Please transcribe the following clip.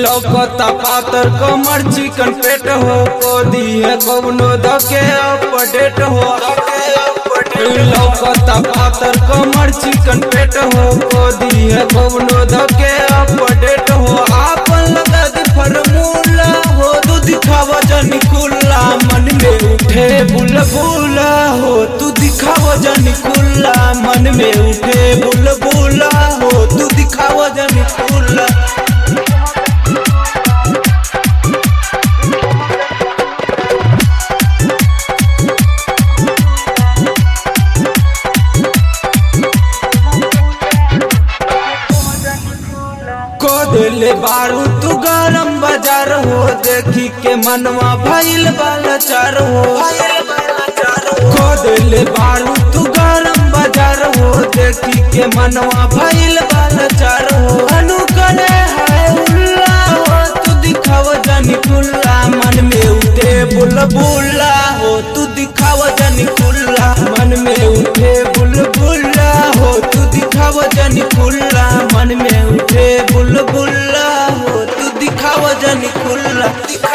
लौकता पातर कमर चिकन पेट हो को दिए कौनो धके अपडेट हो लौकता पातर कमर चिकन पेट हो को दिए कौनो धके अपडेट हो आपन लगा दे फॉर्मूला हो तू दिखावा जनी कुल्ला मन में उठे बुलबुला हो तू दिखावा जनी कुल्ला मन में उठे बुलबुला हो तू दिखावा जनी कुल्ला ले बारू तू गरम बाजार हो देखी के मनवा भइल बालाचार हो खोद ले बारू तू गरम बाजार हो देखी के मनवा भइल बालाचार हो अनु करे है उल्ला हो तू दिखाव जनी कुल्ला मन में उठे बुलबुला हो तू दिखाव जनी कुल्ला मन में उठे बुलबुला हो तू दिखाव जनी कुल्ला मन में उठे बुलबुला हो तू दिखावा जनी कुल्ला।